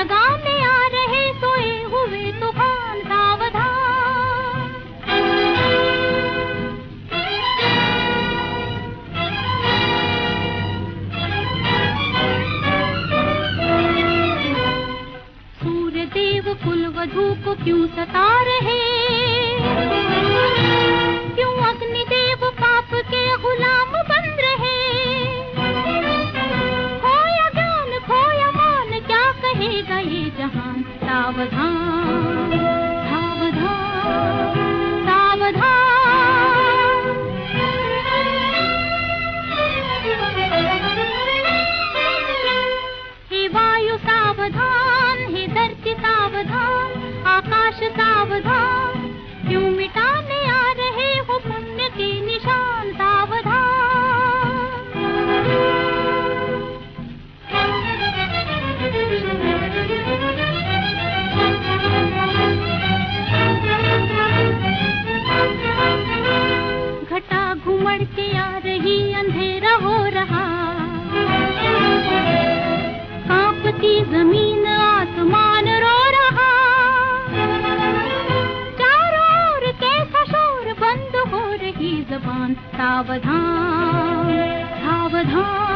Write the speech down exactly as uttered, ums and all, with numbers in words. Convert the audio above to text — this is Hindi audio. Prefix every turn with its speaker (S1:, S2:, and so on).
S1: जगाने आ रहे सोए हुए तूफान सावधान। सूर्य देव कुल वधू को क्यों सता रहे, क्यों अग्निदेव पाप के गुलाम बन रहे। खोया ज्ञान खोया मान क्या कहेगा ये जहान। सावधान सावधान सावधान। हे वायु सावधान, हे धरती सावधान, आकाश सावधान, क्यों मिटाने आ रहे हो पुण्य के निशान। सावधान। घटा घुमड़ के आ रही, अंधेरा हो रहा, कांपती जमीन आसमान रो रहा। चारों ओर कैसा शोर, बंद हो रही जबान। सावधान सावधान